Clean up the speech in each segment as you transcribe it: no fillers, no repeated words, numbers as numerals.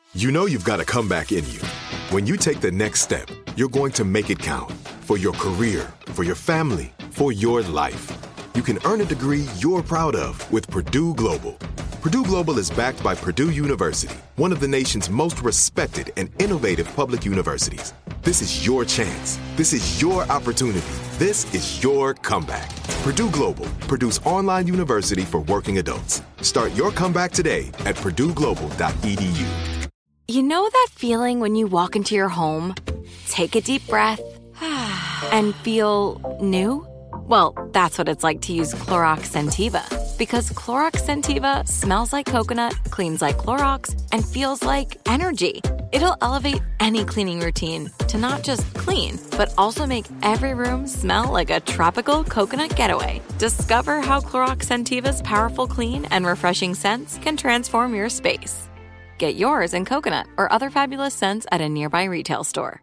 You know you've got a comeback in you. When you take the next step, you're going to make it count for your career, for your family, for your life. You can earn a degree you're proud of with Purdue Global. Purdue Global is backed by Purdue University, one of the nation's most respected and innovative public universities. This is your chance. This is your opportunity. This is your comeback. Purdue Global, Purdue's online university for working adults. Start your comeback today at purdueglobal.edu. You know that feeling when you walk into your home, take a deep breath, and feel new? Well, that's what it's like to use Clorox Scentiva. Because Clorox Scentiva smells like coconut, cleans like Clorox, and feels like energy. It'll elevate any cleaning routine to not just clean, but also make every room smell like a tropical coconut getaway. Discover how Clorox Scentiva's powerful clean and refreshing scents can transform your space. Get yours in coconut or other fabulous scents at a nearby retail store.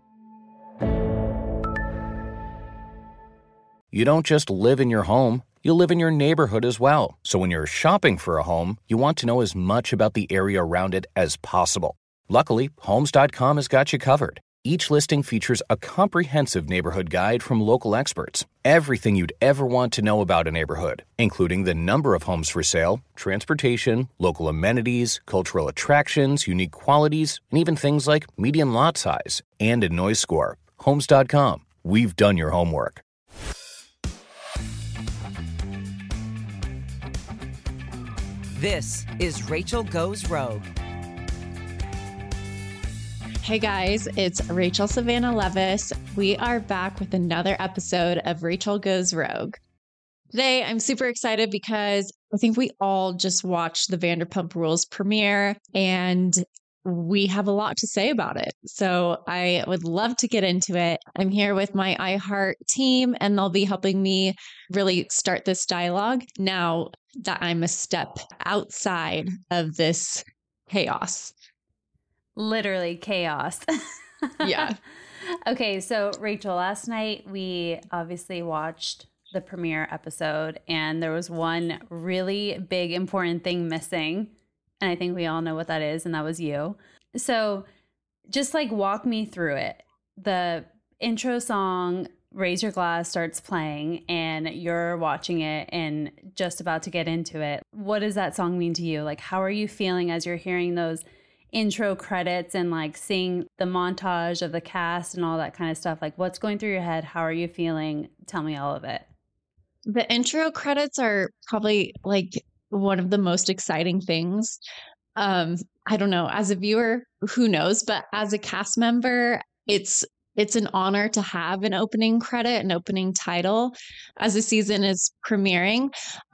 You don't just live in your home, you live in your neighborhood as well. So when you're shopping for a home, you want to know as much about the area around it as possible. Luckily, Homes.com has got you covered. Each listing features a comprehensive neighborhood guide from local experts. Everything you'd ever want to know about a neighborhood, including the number of homes for sale, transportation, local amenities, cultural attractions, unique qualities, and even things like median lot size and a noise score. Homes.com. We've done your homework. This is Rachel Goes Rogue. Hey guys, it's Rachel Savannah Levis. We are back with another episode of Rachel Goes Rogue. Today, I'm super excited because I think we all just watched the Vanderpump Rules premiere and we have a lot to say about it. So I would love to get into it. I'm here with my iHeart team and they'll be helping me really start this dialogue now that I'm a step outside of this chaos. Literally chaos. Yeah. Okay, so Rachel, last night we obviously watched the premiere episode and there was one really big important thing missing. And I think we all know what that is, and that was you. So just like walk me through it. The intro song, Raise Your Glass, starts playing and you're watching it and just about to get into it. What does that song mean to you? Like, how are you feeling as you're hearing those intro credits and like seeing the montage of the cast and all that kind of stuff? Like, what's going through your head? How are you feeling? Tell me all of it. The intro credits are probably like one of the most exciting things. I don't know, as a viewer, who knows, but as a cast member, it's an honor to have an opening credit, an opening title as the season is premiering.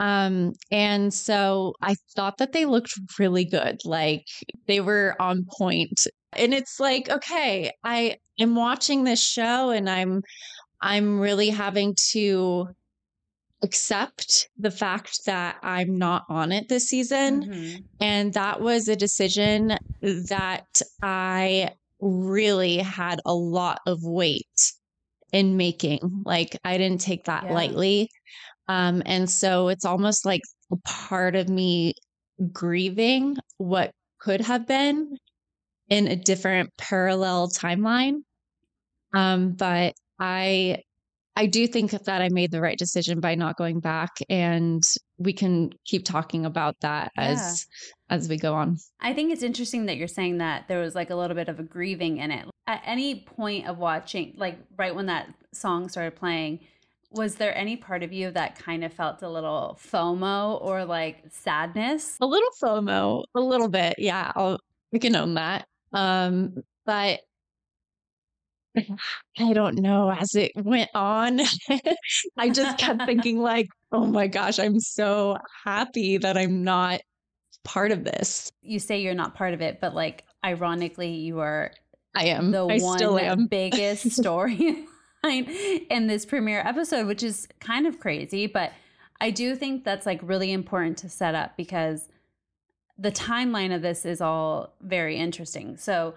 And so I thought that they looked really good. Like they were on point. And it's like, okay, I am watching this show and I'm really having to accept the fact that I'm not on it this season. Mm-hmm. And that was a decision that I really had a lot of weight in making. Like I didn't take that lightly. And so it's almost like a part of me grieving what could have been in a different parallel timeline. But I do think that I made the right decision by not going back, and we can keep talking about that as we go on. I think it's interesting that you're saying that there was like a little bit of a grieving in it. At any point of watching, like right when that song started playing, was there any part of you that kind of felt a little FOMO or like sadness? A little FOMO, a little bit. Yeah, we can own that. But I don't know, as it went on, I just kept thinking like, oh my gosh, I'm so happy that I'm not part of this. You say you're not part of it, but like ironically, you are. I am. I still am. Biggest storyline in this premiere episode, which is kind of crazy. But I do think that's like really important to set up because the timeline of this is all very interesting. So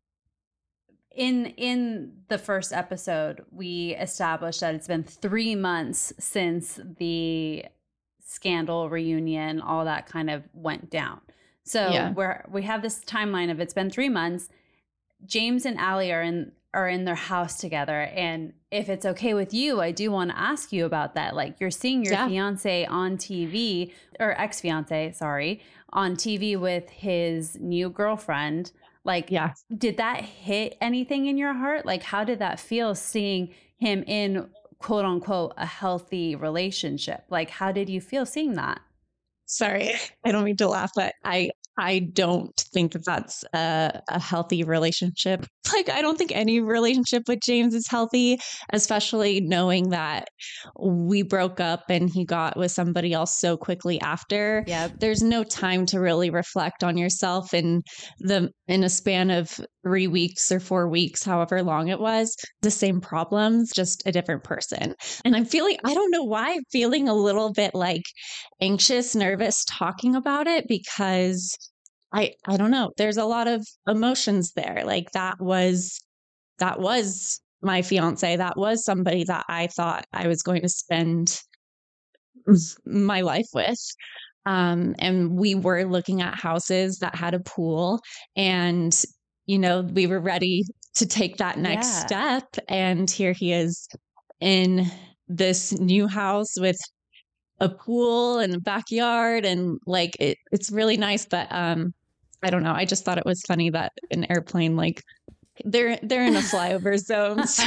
in the first episode, we established that it's been 3 months since the scandal reunion, all that kind of went down. So we have this timeline of it's been 3 months. James and Allie are in their house together. And if it's okay with you, I do want to ask you about that. Like, you're seeing your fiance on TV, or ex-fiance, sorry, on TV with his new girlfriend. Like, did that hit anything in your heart? Like, how did that feel seeing him in, quote unquote, a healthy relationship? Like, how did you feel seeing that? Sorry, I don't mean to laugh, but I don't think that that's a healthy relationship. Like, I don't think any relationship with James is healthy, especially knowing that we broke up and he got with somebody else so quickly after. There's no time to really reflect on yourself in a span of 3 weeks or 4 weeks, however long it was, the same problems, just a different person. And I don't know why I'm feeling a little bit like anxious, nervous talking about it, because I don't know. There's a lot of emotions there. Like, that was my fiance. That was somebody that I thought I was going to spend my life with. And we were looking at houses that had a pool, and, we were ready to take that next step. And here he is in this new house with a pool and a backyard, and like, it's really nice. But, I don't know. I just thought it was funny that an airplane, like, they're in a flyover zone. So.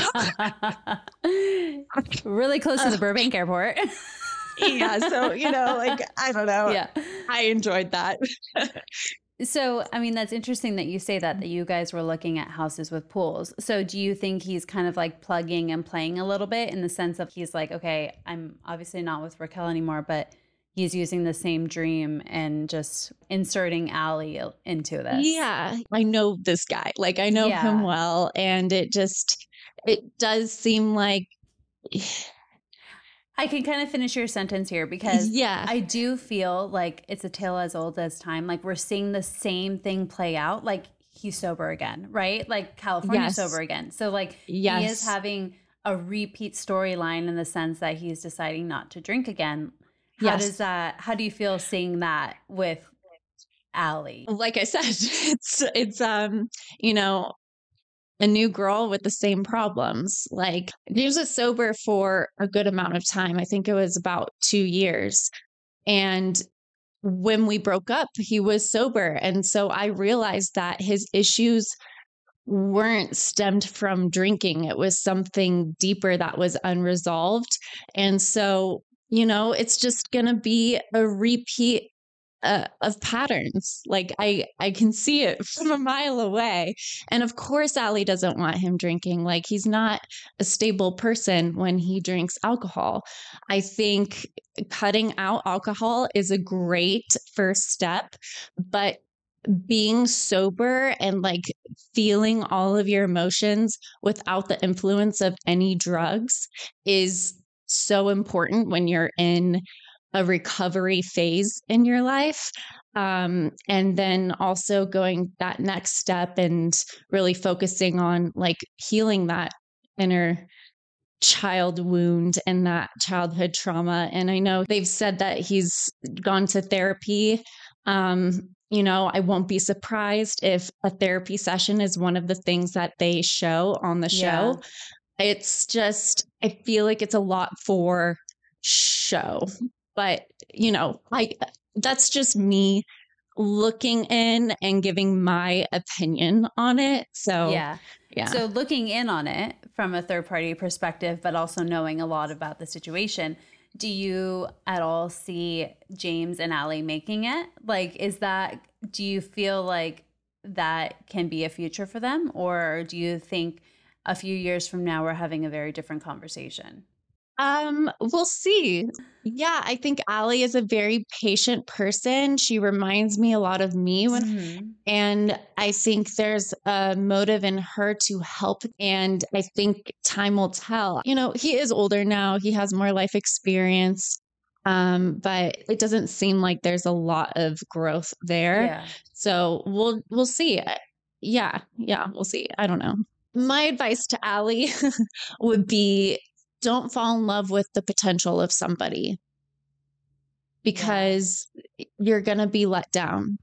Really close to the Burbank airport. So, like, I don't know. Yeah. I enjoyed that. So, I mean, that's interesting that you say that you guys were looking at houses with pools. So do you think he's kind of like plugging and playing a little bit, in the sense of he's like, okay, I'm obviously not with Raquel anymore, but he's using the same dream and just inserting Allie into this? Yeah. I know this guy. Like, I know him well. And it does seem like... I can kind of finish your sentence here, because I do feel like it's a tale as old as time. Like, we're seeing the same thing play out. Like, he's sober again, right? Like, California's sober again. So, like, he is having a repeat storyline, in the sense that he's deciding not to drink again. How do you feel seeing that with Allie? Like I said, it's a new girl with the same problems. Like, James was sober for a good amount of time. I think it was about 2 years. And when we broke up, he was sober. And so I realized that his issues weren't stemmed from drinking. It was something deeper that was unresolved. And so, it's just going to be a repeat of patterns. Like, I can see it from a mile away. And of course, Allie doesn't want him drinking. Like, he's not a stable person when he drinks alcohol. I think cutting out alcohol is a great first step, but being sober and like feeling all of your emotions without the influence of any drugs is so important when you're in a recovery phase in your life. And then also going that next step and really focusing on like healing that inner child wound and that childhood trauma. And I know they've said that he's gone to therapy. I won't be surprised if a therapy session is one of the things that they show on the show. It's just, I feel like it's a lot for show. But, that's just me looking in and giving my opinion on it. So, yeah. So looking in on it from a third party perspective, but also knowing a lot about the situation, do you at all see James and Allie making it? Like, do you feel like that can be a future for them? Or do you think a few years from now, we're having a very different conversation? We'll see. Yeah, I think Allie is a very patient person. She reminds me a lot of me and I think there's a motive in her to help. And I think time will tell. He is older now. He has more life experience. But it doesn't seem like there's a lot of growth there. Yeah. So we'll see. Yeah, we'll see. I don't know. My advice to Allie would be, don't fall in love with the potential of somebody, because you're going to be let down.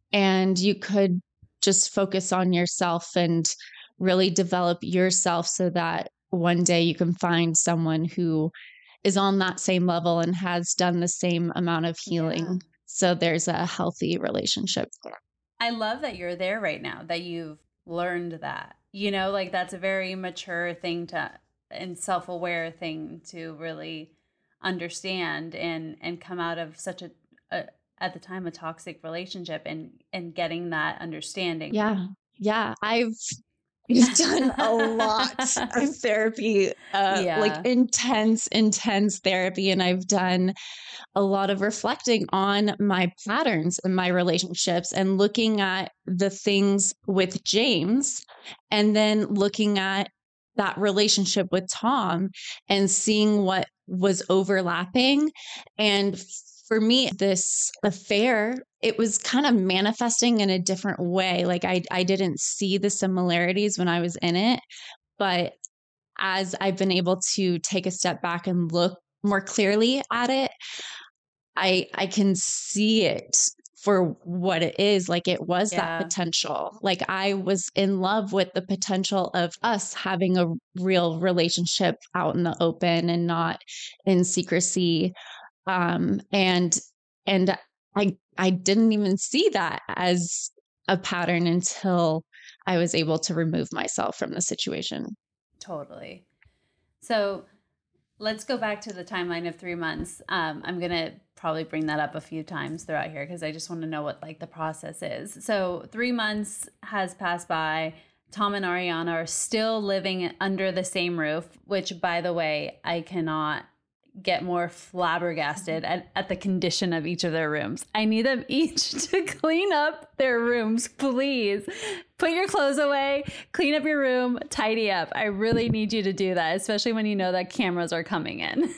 and you could just focus on yourself and really develop yourself so that one day you can find someone who is on that same level and has done the same amount of healing. Yeah. So there's a healthy relationship there. I love that you're there right now, that you've learned that, like that's a very mature thing and self-aware thing to really understand and come out of such a at the time, a toxic relationship and getting that understanding. Yeah. Yeah. I've done a lot of therapy, like intense therapy. And I've done a lot of reflecting on my patterns in my relationships and looking at the things with James and then looking at that relationship with Tom and seeing what was overlapping. And for me, this affair, it was kind of manifesting in a different way. Like I didn't see the similarities when I was in it, but as I've been able to take a step back and look more clearly at it, I can see it for what it is. Like it was that potential. Like I was in love with the potential of us having a real relationship out in the open and not in secrecy. And I didn't even see that as a pattern until I was able to remove myself from the situation. Totally. So let's go back to the timeline of 3 months. I'm going to probably bring that up a few times throughout here because I just want to know what like the process is. So 3 months has passed by. Tom and Ariana are still living under the same roof, which by the way, I cannot get more flabbergasted at the condition of each of their rooms. I need them each to clean up their rooms, please. Put your clothes away, clean up your room, tidy up. I really need you to do that, especially when you know that cameras are coming in.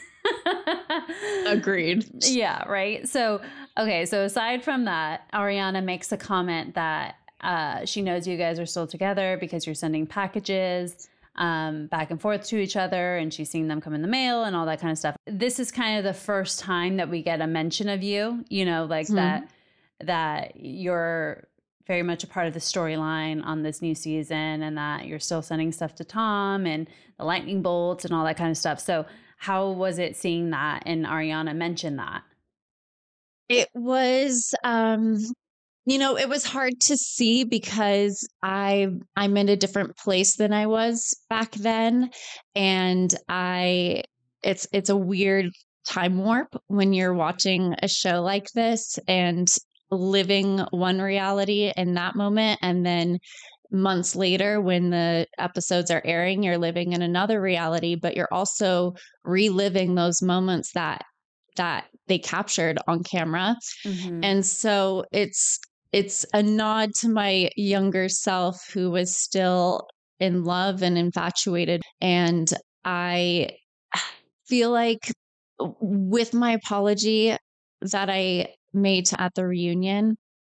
Agreed. Yeah, right. So, okay. So aside from that, Ariana makes a comment that she knows you guys are still together because you're sending packages back and forth to each other, and she's seen them come in the mail and all that kind of stuff. This is kind of the first time that we get a mention of you, like that you're very much a part of the storyline on this new season and that you're still sending stuff to Tom and the lightning bolts and all that kind of stuff. So how was it seeing that and Ariana mention that? It was, it was hard to see because I'm in a different place than I was back then. And it's a weird time warp when you're watching a show like this and living one reality in that moment. And then months later, when the episodes are airing, you're living in another reality, but you're also reliving those moments that they captured on camera. Mm-hmm. And so it's a nod to my younger self who was still in love and infatuated. And I feel like with my apology that I made at the reunion,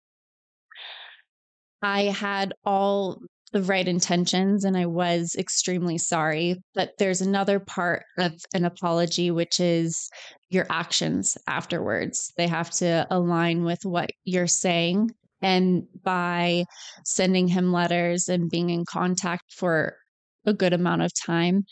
I had all the right intentions and I was extremely sorry. But there's another part of an apology, which is your actions afterwards. They have to align with what you're saying. And by sending him letters and being in contact for a good amount of time,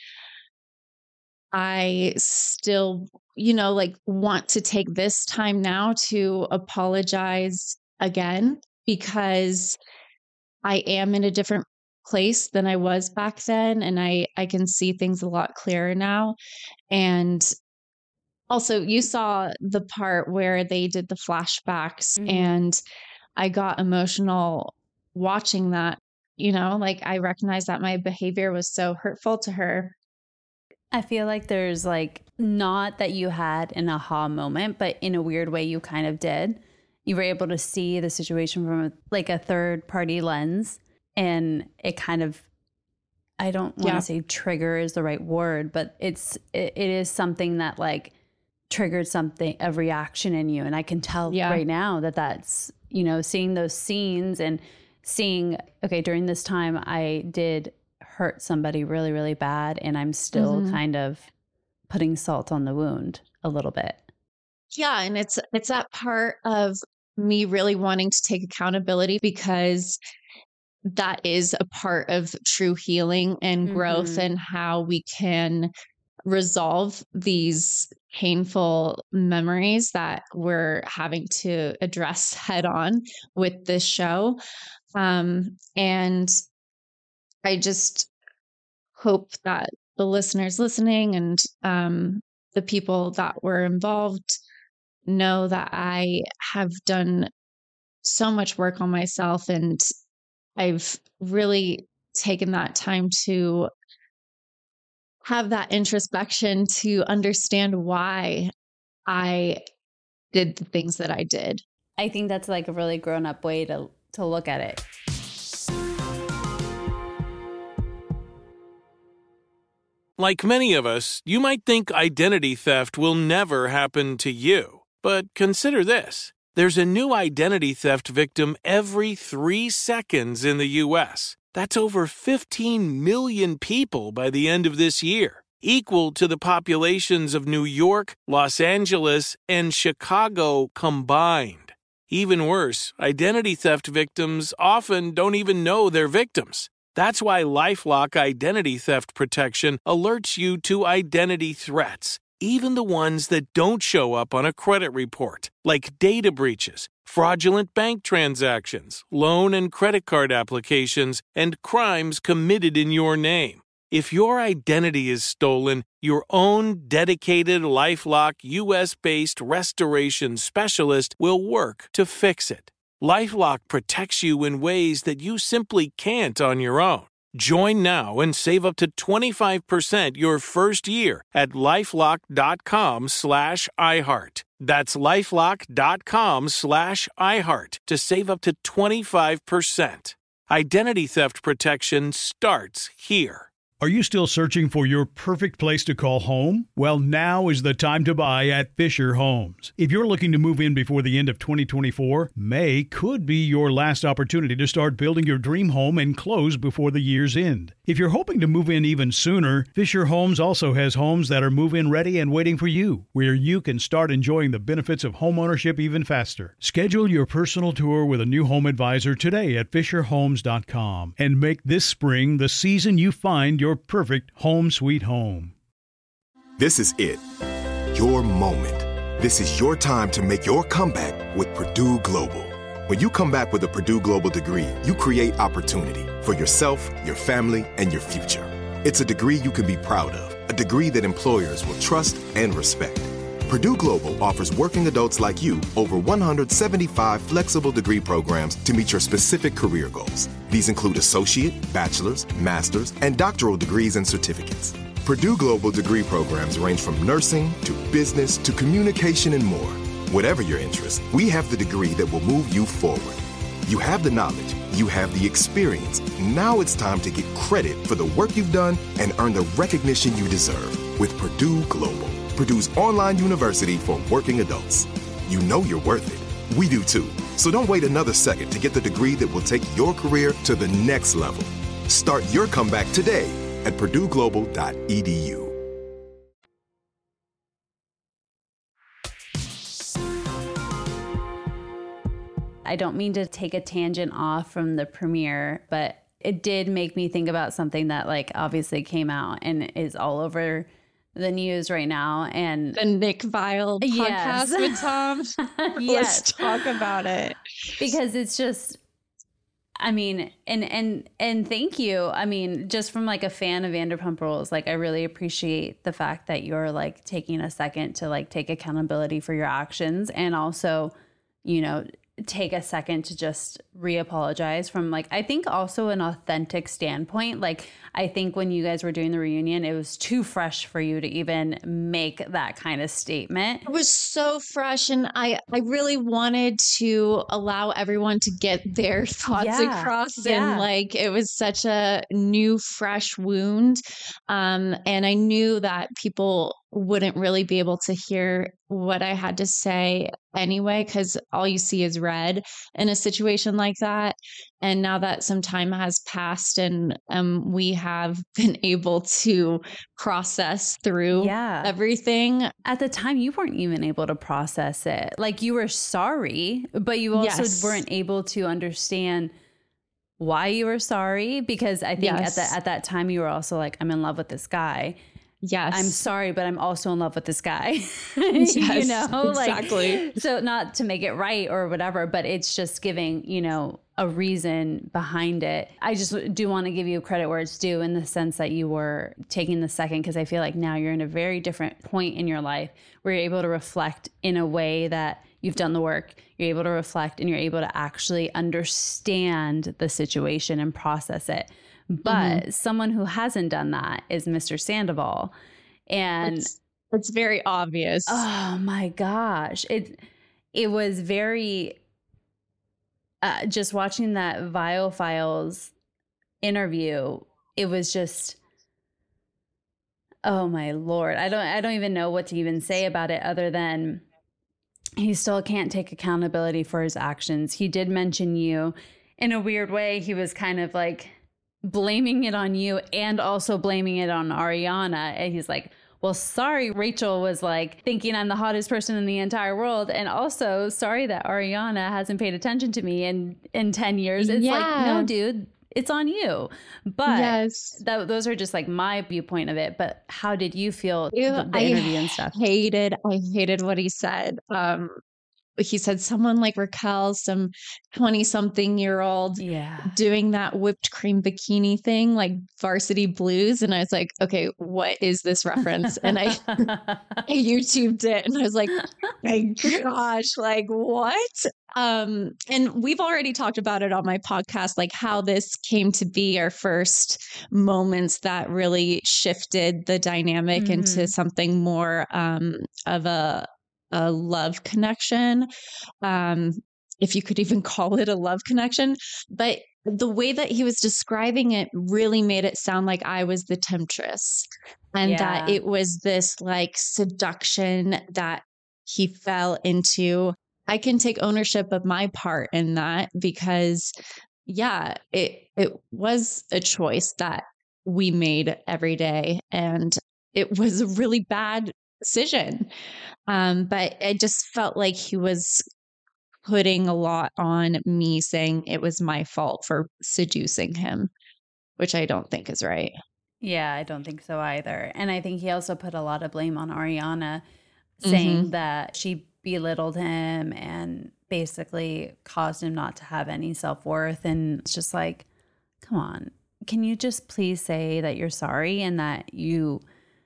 I still, want to take this time now to apologize again, because I am in a different place than I was back then. And I can see things a lot clearer now. And also you saw the part where they did the flashbacks, mm-hmm. and I got emotional watching that, I recognized that my behavior was so hurtful to her. I feel like there's not that you had an aha moment, but in a weird way, you kind of did. You were able to see the situation from a third party lens, and it kind of, I don't want to say trigger is the right word, but it is something that triggered a reaction in you. And I can tell right now that's, seeing those scenes and seeing, okay, during this time I did hurt somebody really, really bad. And I'm still mm-hmm. kind of putting salt on the wound a little bit. Yeah. And it's that part of me really wanting to take accountability, because that is a part of true healing and growth, and how we can resolve these painful memories that we're having to address head on with this show. And I just hope that the listeners listening and the people that were involved know that I have done so much work on myself, and I've really taken that time to have that introspection to understand why I did the things that I did. I think that's like a really grown up way to look at it. Like many of us, you might think identity theft will never happen to you. But consider this. There's a new identity theft victim every 3 seconds in the U.S. That's over 15 million people by the end of this year, equal to the populations of New York, Los Angeles, and Chicago combined. Even worse, identity theft victims often don't even know they're victims. That's why LifeLock Identity Theft Protection alerts you to identity threats, even the ones that don't show up on a credit report, like data breaches, fraudulent bank transactions, loan and credit card applications, and crimes committed in your name. If your identity is stolen, your own dedicated LifeLock U.S.-based restoration specialist will work to fix it. LifeLock protects you in ways that you simply can't on your own. Join now and save up to 25% your first year at LifeLock.com/iHeart. That's LifeLock.com/iHeart to save up to 25%. Identity theft protection starts here. Are you still searching for your perfect place to call home? Well, now is the time to buy at Fisher Homes. If you're looking to move in before the end of 2024, May could be your last opportunity to start building your dream home and close before the year's end. If you're hoping to move in even sooner, Fisher Homes also has homes that are move-in ready and waiting for you, where you can start enjoying the benefits of homeownership even faster. Schedule your personal tour with a new home advisor today at FisherHomes.com and make this spring the season you find your perfect home sweet home. This is it. Your moment. This is your time to make your comeback with Purdue Global. When you come back with a Purdue Global degree, you create opportunity for yourself, your family, and your future. It's a degree you can be proud of, a degree that employers will trust and respect. Purdue Global offers working adults like you over 175 flexible degree programs to meet your specific career goals. These include associate, bachelor's, master's, and doctoral degrees and certificates. Purdue Global degree programs range from nursing to business to communication and more. Whatever your interest, we have the degree that will move you forward. You have the knowledge, you have the experience. Now it's time to get credit for the work you've done and earn the recognition you deserve with Purdue Global, Purdue's online university for working adults. You know you're worth it. We do too. So don't wait another second to get the degree that will take your career to the next level. Start your comeback today at purdueglobal.edu. I don't mean to take a tangent off from the premiere, but it did make me think about something that like obviously came out and is all over the news right now. And the Nick Viall podcast with Tom. Yes. Let's talk about it. Because it's just, I mean, and thank you. I mean, just from like a fan of Vanderpump Rules, like I really appreciate the fact that you're like taking a second to like take accountability for your actions, and also, you know, take a second to just re-apologize from like, I think also an authentic standpoint. Like, I think when you guys were doing the reunion, it was too fresh for you to even make that kind of statement. It was so fresh, and I really wanted to allow everyone to get their thoughts across. And like, it was such a new, fresh wound. And I knew that people wouldn't really be able to hear what I had to say anyway, because all you see is red in a situation like that. And now that some time has passed and we have been able to process through everything. At the time, you weren't even able to process it. Like, you were sorry, but you also weren't able to understand why you were sorry, because I think at that time you were also like, I'm in love with this guy. Yes. I'm sorry, but I'm also in love with this guy. Yes, you know, exactly. Like, so not to make it right or whatever, but it's just giving, you know, a reason behind it. I just do want to give you credit where it's due in the sense that you were taking the second, because I feel like now you're in a very different point in your life where you're able to reflect in a way that you've done the work. You're able to reflect and you're able to actually understand the situation and process it. But someone who hasn't done that is Mr. Sandoval. And it's very obvious. Oh my gosh. It was very, just watching that Viall Files interview, it was just, oh my Lord. I don't even know what to even say about it other than he still can't take accountability for his actions. He did mention you in a weird way. He was kind of like blaming it on you and also blaming it on Ariana. And he's like, well, sorry, Rachel was like thinking I'm the hottest person in the entire world. And also sorry that Ariana hasn't paid attention to me in 10 years. It's like, no, dude, it's on you. But those are just like my viewpoint of it. But how did you feel the interview and stuff? I hated what he said. He said someone like Raquel, some 20-something-year-old doing that whipped cream bikini thing, like Varsity Blues. And I was like, okay, what is this reference? And I YouTubed it and I was like, my gosh, like what? And we've already talked about it on my podcast, like how this came to be our first moments that really shifted the dynamic into something more of a love connection, if you could even call it a love connection. But the way that he was describing it really made it sound like I was the temptress and that it was this like seduction that he fell into. I can take ownership of my part in that because, it was a choice that we made every day. And it was a really bad decision. But I just felt like he was putting a lot on me, saying it was my fault for seducing him, which I don't think is right. Yeah, I don't think so either. And I think he also put a lot of blame on Ariana, saying that she belittled him and basically caused him not to have any self-worth. And it's just like, come on, can you just please say that you're sorry and that you're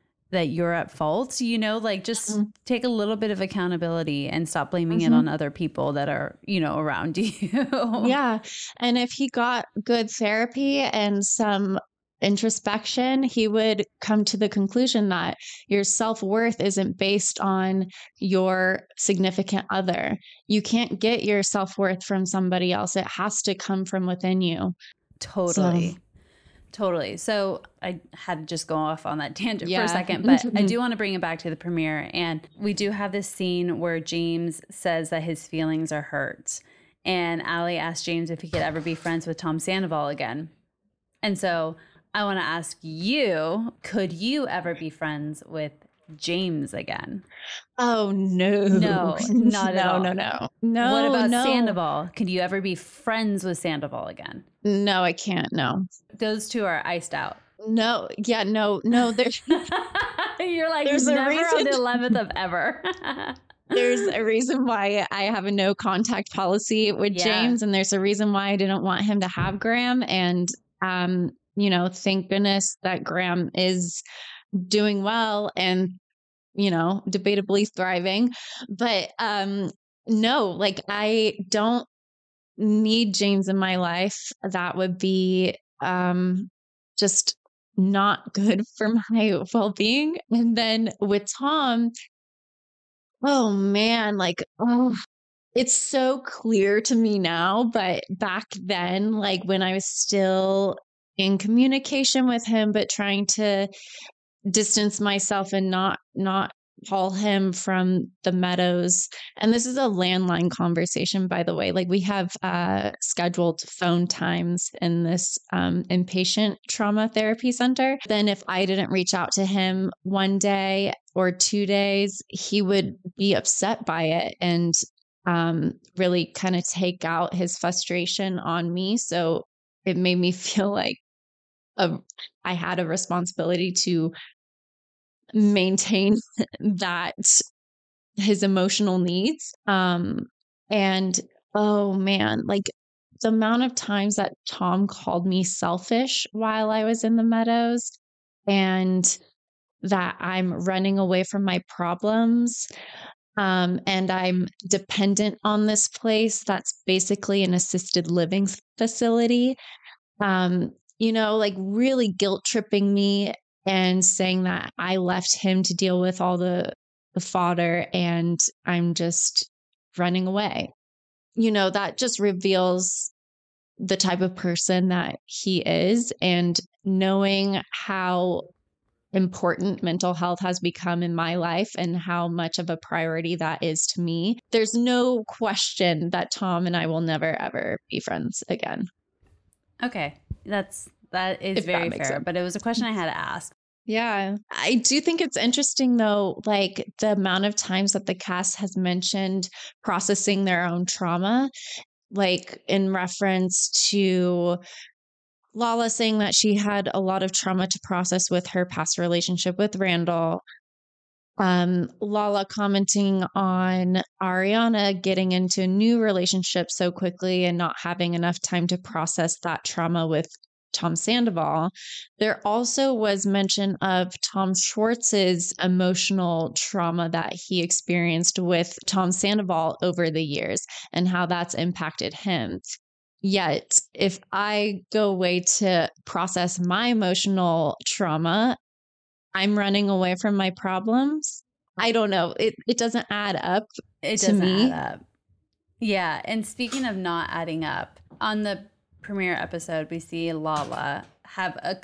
at fault, you know, like just take a little bit of accountability and stop blaming it on other people that are, you know, around you. Yeah. And if he got good therapy and some introspection, he would come to the conclusion that your self-worth isn't based on your significant other. You can't get your self-worth from somebody else. It has to come from within you. Totally. Totally. So I had to just go off on that tangent for a second, but I do want to bring it back to the premiere. And we do have this scene where James says that his feelings are hurt. And Allie asked James if he could ever be friends with Tom Sandoval again. And so I want to ask you, could you ever be friends with James again? Oh, no. No, not at all. No. What about Sandoval? Could you ever be friends with Sandoval again? No, I can't. No. Those two are iced out. No. Yeah, no. There's You're like, there's never a reason. on the 11th of ever. There's a reason why I have a no contact policy with James. And there's a reason why I didn't want him to have Graham. And, you know, thank goodness that Graham is doing well and, you know, debatably thriving. But no, like I don't need James in my life. That would be just not good for my well-being. And then with Tom, oh man, like, it's so clear to me now, but back then, like when I was still in communication with him, but trying to distance myself and not call him from the Meadows. And this is a landline conversation, by the way. Like, we have scheduled phone times in this inpatient trauma therapy center. Then if I didn't reach out to him one day or 2 days, he would be upset by it and really kind of take out his frustration on me. So it made me feel like I had a responsibility to maintain that his emotional needs. And oh man, like the amount of times that Tom called me selfish while I was in the Meadows, and that I'm running away from my problems. And I'm dependent on this place that's basically an assisted living facility. Like really guilt tripping me and saying that I left him to deal with all the fodder and I'm just running away. That just reveals the type of person that he is, and knowing how important mental health has become in my life and how much of a priority that is to me. There's no question that Tom and I will never, ever be friends again. Okay. That is very fair, but it was a question I had to ask. Yeah. I do think it's interesting though, like the amount of times that the cast has mentioned processing their own trauma, like in reference to Lala saying that she had a lot of trauma to process with her past relationship with Randall. Lala commenting on Ariana getting into a new relationship so quickly and not having enough time to process that trauma with Tom Sandoval. There also was mention of Tom Schwartz's emotional trauma that he experienced with Tom Sandoval over the years and how that's impacted him. Yet, if I go away to process my emotional trauma, I'm running away from my problems. I don't know. It doesn't add up to me. Add up. Yeah. And speaking of not adding up, on the premiere episode, we see Lala have a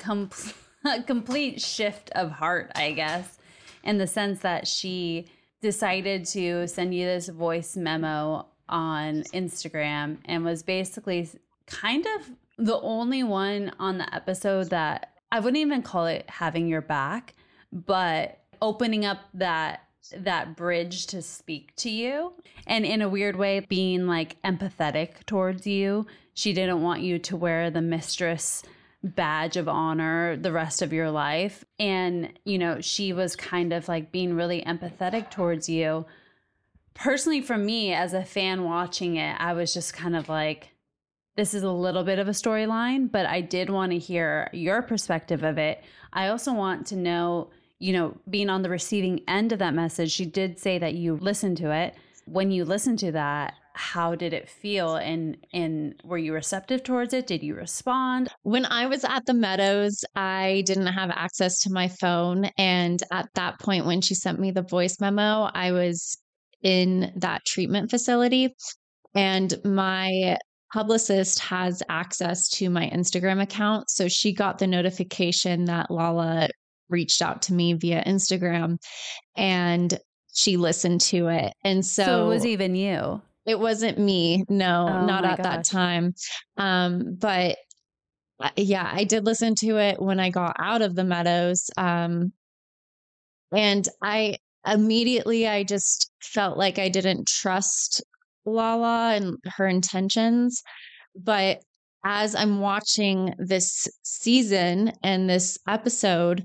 complete shift of heart, I guess, in the sense that she decided to send you this voice memo on Instagram and was basically kind of the only one on the episode that I wouldn't even call it having your back, but opening up that bridge to speak to you, and in a weird way being like empathetic towards you. She didn't want you to wear the mistress badge of honor the rest of your life. And, she was kind of like being really empathetic towards you. Personally, for me as a fan watching it, I was just kind of like, this is a little bit of a storyline, but I did want to hear your perspective of it. I also want to know, being on the receiving end of that message, she did say that you listened to it. When you listened to that, how did it feel? And were you receptive towards it? Did you respond? When I was at the Meadows, I didn't have access to my phone. And at that point, when she sent me the voice memo, I was in that treatment facility. And my publicist has access to my Instagram account. So she got the notification that Lala reached out to me via Instagram and she listened to it. And so it was even you. It wasn't me. No, not at that time. But yeah, I did listen to it when I got out of the Meadows. And I just felt like I didn't trust Lala and her intentions. But as I'm watching this season and this episode,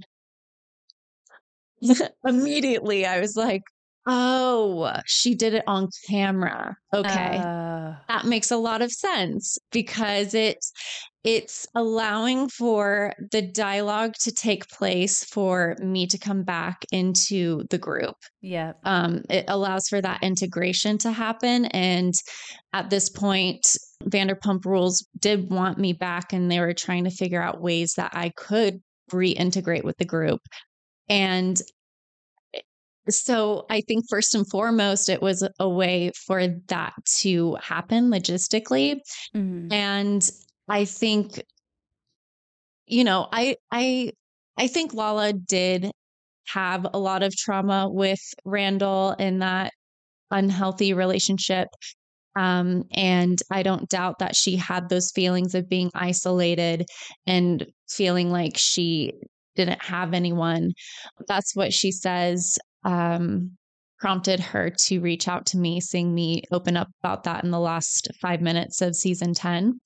immediately I was like, oh, she did it on camera. Okay. That makes a lot of sense because it's allowing for the dialogue to take place for me to come back into the group. Yeah. It allows for that integration to happen. And at this point, Vanderpump Rules did want me back and they were trying to figure out ways that I could reintegrate with the group. And so I think first and foremost, it was a way for that to happen logistically. Mm-hmm. And I think, I think Lala did have a lot of trauma with Randall in that unhealthy relationship. And I don't doubt that she had those feelings of being isolated and feeling like she didn't have anyone. That's what she says prompted her to reach out to me, seeing me open up about that in the last 5 minutes of season 10.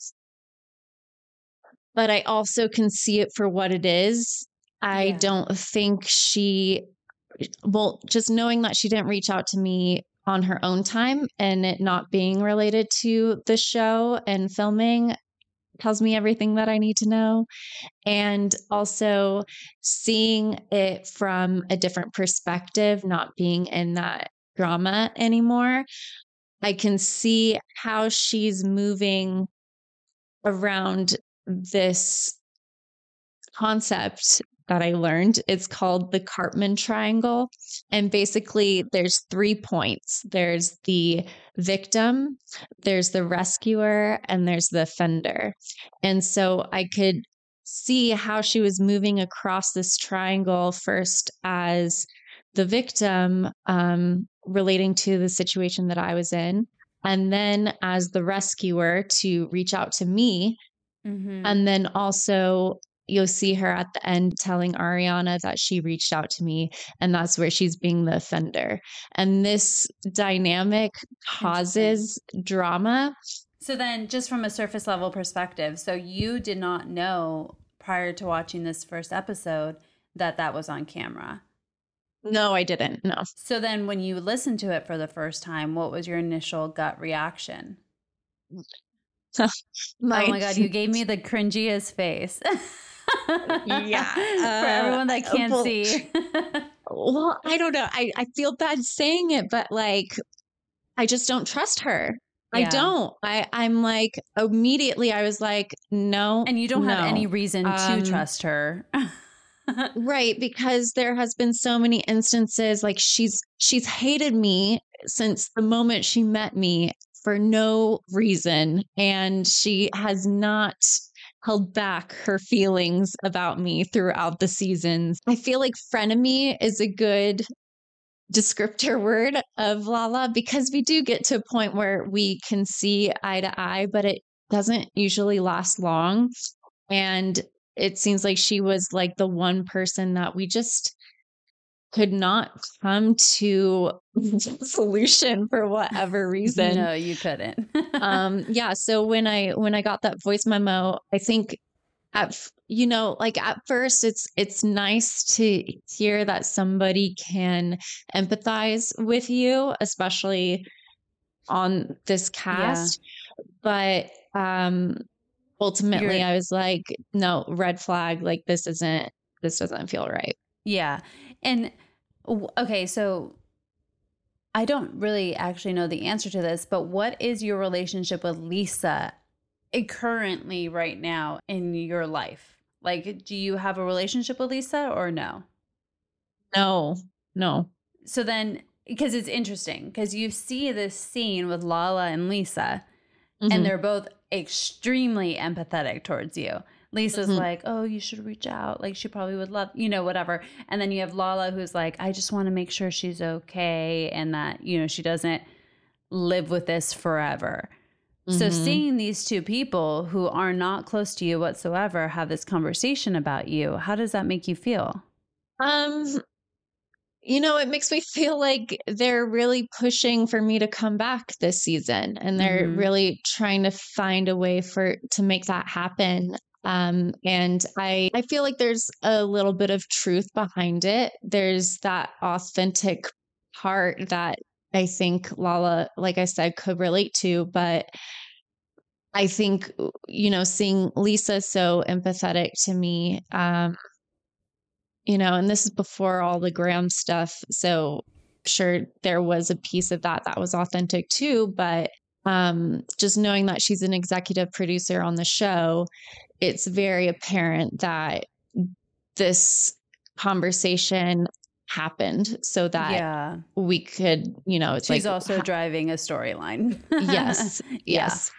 But I also can see it for what it is. I don't think just knowing that she didn't reach out to me on her own time and it not being related to the show and filming tells me everything that I need to know. And also seeing it from a different perspective, not being in that drama anymore, I can see how she's moving around this concept that I learned. It's called the Cartman triangle. And basically there's 3 points. There's the victim, there's the rescuer, and there's the offender. And so I could see how she was moving across this triangle, first as the victim, relating to the situation that I was in, and then as the rescuer to reach out to me. Mm-hmm. And then also you'll see her at the end telling Ariana that she reached out to me, and that's where she's being the offender. And this dynamic causes drama. So then just from a surface level perspective, so you did not know prior to watching this first episode that that was on camera? No, I didn't. No. So then when you listened to it for the first time, what was your initial gut reaction? Oh my God, you gave me the cringiest face. Yeah. For everyone that can't see. Well, I don't know. I feel bad saying it, but like, I just don't trust her. Yeah. I don't. I'm like, immediately I was like, no. And you don't have any reason to trust her. Right. Because there has been so many instances, like she's hated me since the moment she met me for no reason. And she has not held back her feelings about me throughout the seasons. I feel like frenemy is a good descriptor word of Lala, because we do get to a point where we can see eye to eye, but it doesn't usually last long. And it seems like she was like the one person that we just could not come to a solution for whatever reason. No, you couldn't. Yeah. So when I got that voice memo, I think at first it's nice to hear that somebody can empathize with you, especially on this cast. Yeah. But ultimately I was like, no, red flag, like this doesn't feel right. Yeah. And okay, so I don't really actually know the answer to this, but what is your relationship with Lisa currently right now in your life? Like, do you have a relationship with Lisa or no? No. So then, because it's interesting, because you see this scene with Lala and Lisa, mm-hmm. and they're both extremely empathetic towards you. Lisa's mm-hmm. like, oh, you should reach out. Like, she probably would love, whatever. And then you have Lala, who's like, I just want to make sure she's okay and that, she doesn't live with this forever. Mm-hmm. So seeing these two people who are not close to you whatsoever have this conversation about you, how does that make you feel? It makes me feel like they're really pushing for me to come back this season, and they're mm-hmm. really trying to find a way to make that happen. And I feel like there's a little bit of truth behind it. There's that authentic part that I think Lala, like I said, could relate to. But I think, seeing Lisa so empathetic to me, and this is before all the Graham stuff. So sure, there was a piece of that was authentic too. But just knowing that she's an executive producer on the show, it's very apparent that this conversation happened so that we could, it's she's like, also driving a storyline. Yes. Yes.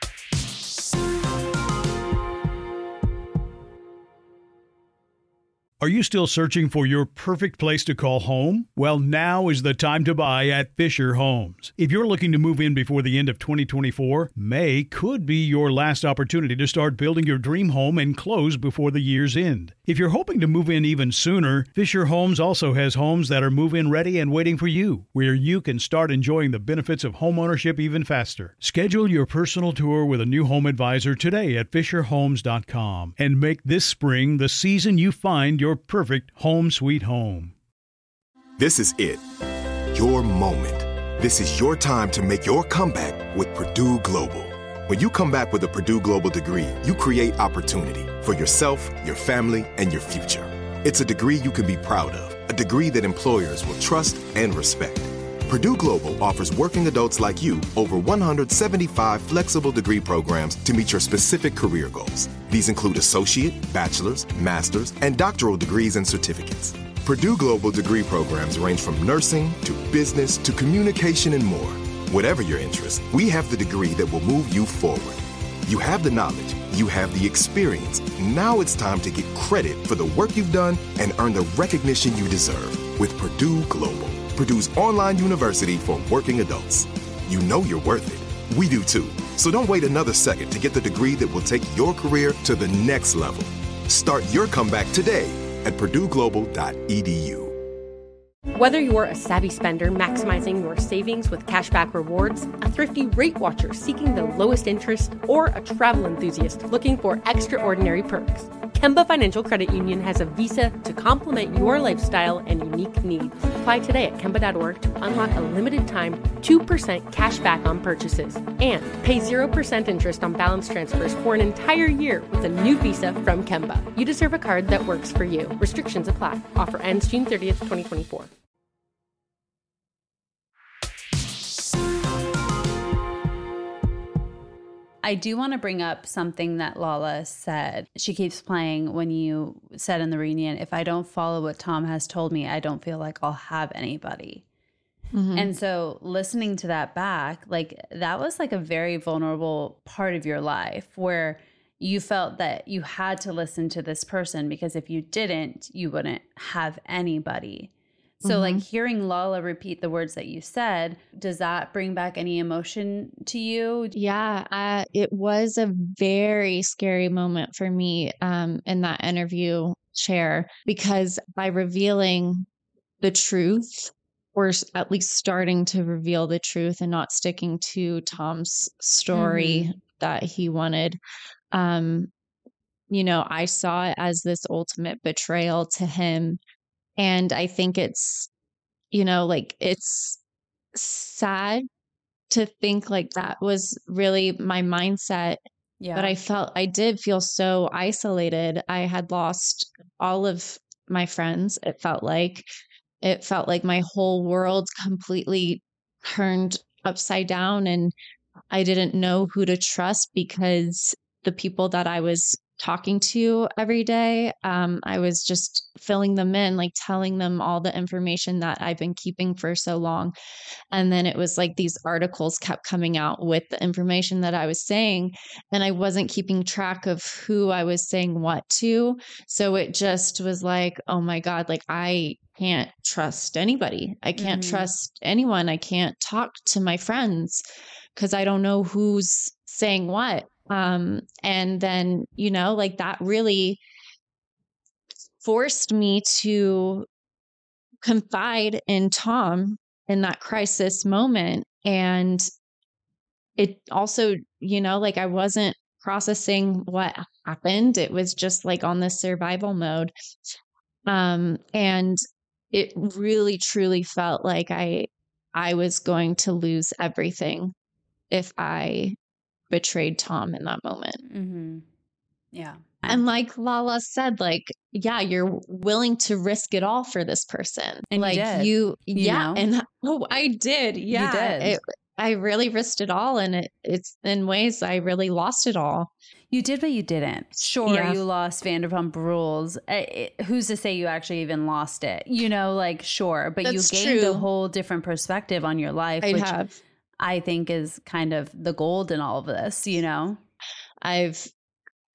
Are you still searching for your perfect place to call home? Well, now is the time to buy at Fisher Homes. If you're looking to move in before the end of 2024, May could be your last opportunity to start building your dream home and close before the year's end. If you're hoping to move in even sooner, Fisher Homes also has homes that are move-in ready and waiting for you, where you can start enjoying the benefits of homeownership even faster. Schedule your personal tour with a new home advisor today at FisherHomes.com and make this spring the season you find your perfect home sweet home. This is it. Your moment. This is your time to make your comeback with Purdue Global. When you come back with a Purdue Global degree, you create opportunity for yourself, your family, and your future. It's a degree you can be proud of, a degree that employers will trust and respect. Purdue Global offers working adults like you over 175 flexible degree programs to meet your specific career goals. These include associate, bachelor's, master's, and doctoral degrees and certificates. Purdue Global degree programs range from nursing to business to communication and more. Whatever your interest, we have the degree that will move you forward. You have the knowledge, you have the experience. Now it's time to get credit for the work you've done and earn the recognition you deserve with Purdue Global, Purdue's online university for working adults. You know you're worth it. We do too. So don't wait another second to get the degree that will take your career to the next level. Start your comeback today at purdueglobal.edu. Whether you're a savvy spender maximizing your savings with cashback rewards, a thrifty rate watcher seeking the lowest interest, or a travel enthusiast looking for extraordinary perks, Kemba Financial Credit Union has a visa to complement your lifestyle and unique needs. Apply today at Kemba.org to unlock a limited time 2% cash back on purchases and pay 0% interest on balance transfers for an entire year with a new visa from Kemba. You deserve a card that works for you. Restrictions apply. Offer ends June 30th, 2024. I do want to bring up something that Lala said. She keeps playing when you said in the reunion, if I don't follow what Tom has told me, I don't feel like I'll have anybody. Mm-hmm. And so listening to that back, like that was like a very vulnerable part of your life where you felt that you had to listen to this person because if you didn't, you wouldn't have anybody. So like hearing Lala repeat the words that you said, does that bring back any emotion to you? Yeah, it was a very scary moment for me in that interview, Cher, because by revealing the truth, or at least starting to reveal the truth and not sticking to Tom's story that he wanted, I saw it as this ultimate betrayal to him. And I think it's, it's sad to think like that was really my mindset. Yeah. But I did feel so isolated. I had lost all of my friends. It felt like my whole world completely turned upside down and I didn't know who to trust because the people that I was talking to every day, I was just filling them in, like telling them all the information that I've been keeping for so long. And then it was like these articles kept coming out with the information that I was saying, and I wasn't keeping track of who I was saying what to. So it just was like, oh my God, like I can't trust anybody. I can't trust anyone. I can't talk to my friends because I don't know who's saying what. And then, like that really forced me to confide in Tom in that crisis moment. And it also, like I wasn't processing what happened. It was just like on this survival mode. And it really, truly felt like I was going to lose everything if I betrayed Tom in that moment. Mm-hmm. Yeah. And like Lala said, like, yeah, you're willing to risk it all for this person. And like you yeah. know? And I did. Yeah. You did. I really risked it all. And it's in ways I really lost it all. You did, but you didn't. Sure, yeah. You lost Vanderpump Rules. Who's to say you actually even lost it? Sure. But that's you gained a whole different perspective on your life. I think is kind of the gold in all of this, I've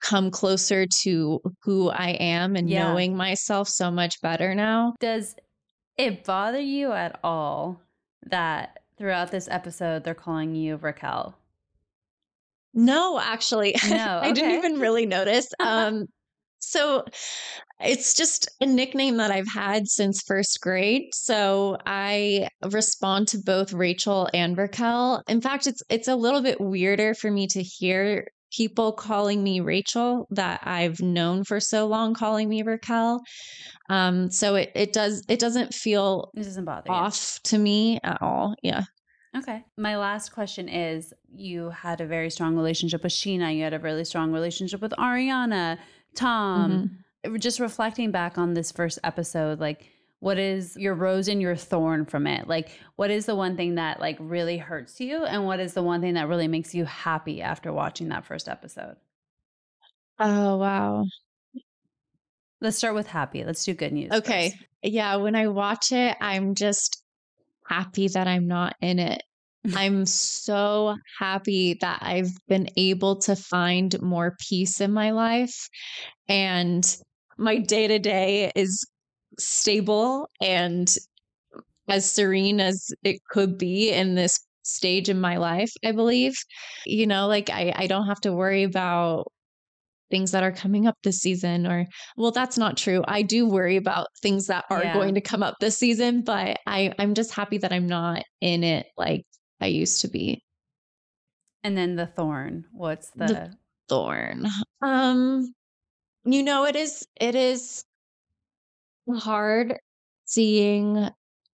come closer to who I am and knowing myself so much better now. Does it bother you at all that throughout this episode they're calling you Raquel? No, actually. No, I didn't even really notice. So it's just a nickname that I've had since first grade. So I respond to both Rachel and Raquel. In fact, it's a little bit weirder for me to hear people calling me Rachel that I've known for so long calling me Raquel. So it doesn't feel off to me at all. Yeah. Okay. My last question is, you had a very strong relationship with Scheana. You had a really strong relationship with Ariana, Tom. Just reflecting back on this first episode, like, what is your rose and your thorn from it? Like, what is the one thing that like really hurts you? And what is the one thing that really makes you happy after watching that first episode? Oh, wow. Let's start with happy. Let's do good news. Okay. First. Yeah. When I watch it, I'm just happy that I'm not in it. I'm so happy that I've been able to find more peace in my life, and my day-to-day is stable and as serene as it could be in this stage in my life, I believe. You know, like I don't have to worry about things that are coming up this season, or, well, that's not true. I do worry about things that are going to come up this season, but I'm just happy that I'm not in it like I used to be. And then the thorn. What's the thorn? You know, it is hard seeing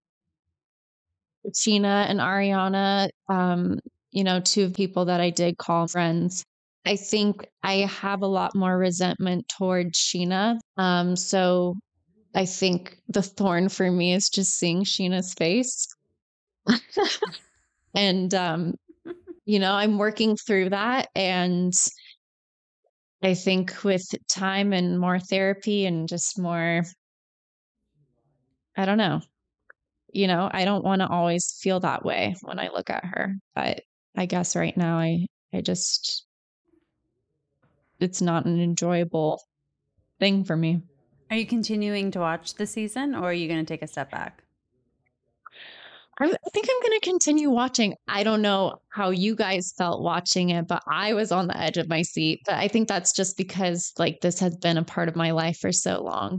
Scheana and Ariana, you know, two people that I did call friends. I think I have a lot more resentment towards Scheana. So I think the thorn for me is just seeing Sheena's face. And, you know, I'm working through that. And I think with time and more therapy and just more, I don't know, you know, I don't want to always feel that way when I look at her. But I guess right now I just, it's not an enjoyable thing for me. Are you continuing to watch the season, or are you going to take a step back? I think I'm going to continue watching. I don't know how you guys felt watching it, but I was on the edge of my seat. But I think that's just because like this has been a part of my life for so long.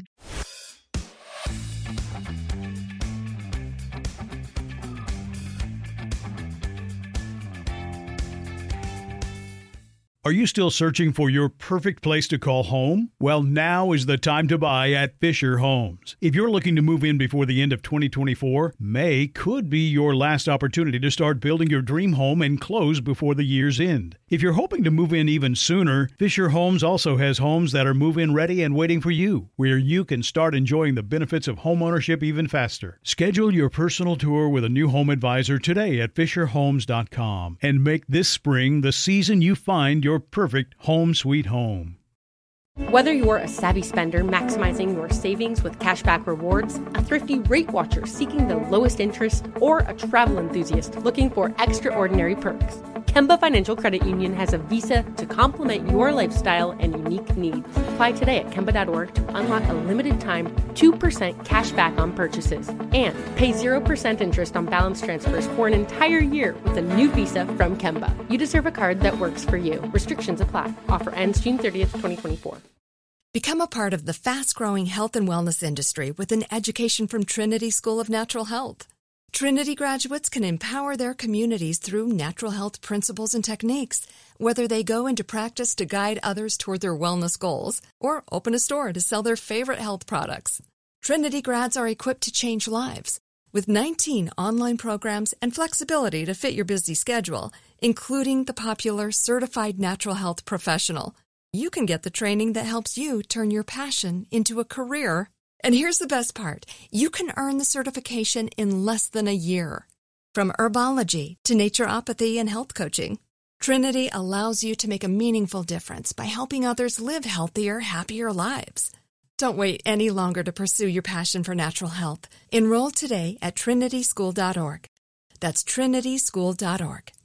Are you still searching for your perfect place to call home? Well, now is the time to buy at Fisher Homes. If you're looking to move in before the end of 2024, May could be your last opportunity to start building your dream home and close before the year's end. If you're hoping to move in even sooner, Fisher Homes also has homes that are move-in ready and waiting for you, where you can start enjoying the benefits of homeownership even faster. Schedule your personal tour with a new home advisor today at FisherHomes.com and make this spring the season you find your perfect home sweet home. Whether you're a savvy spender maximizing your savings with cashback rewards, a thrifty rate watcher seeking the lowest interest, or a travel enthusiast looking for extraordinary perks, Kemba Financial Credit Union has a visa to complement your lifestyle and unique needs. Apply today at Kemba.org to unlock a limited time 2% cash back on purchases and pay 0% interest on balance transfers for an entire year with a new visa from Kemba. You deserve a card that works for you. Restrictions apply. Offer ends June 30th, 2024. Become a part of the fast-growing health and wellness industry with an education from Trinity School of Natural Health. Trinity graduates can empower their communities through natural health principles and techniques, whether they go into practice to guide others toward their wellness goals or open a store to sell their favorite health products. Trinity grads are equipped to change lives with 19 online programs and flexibility to fit your busy schedule, including the popular Certified Natural Health Professional. You can get the training that helps you turn your passion into a career. And here's the best part. You can earn the certification in less than a year. From herbology to naturopathy and health coaching, Trinity allows you to make a meaningful difference by helping others live healthier, happier lives. Don't wait any longer to pursue your passion for natural health. Enroll today at trinityschool.org. That's trinityschool.org.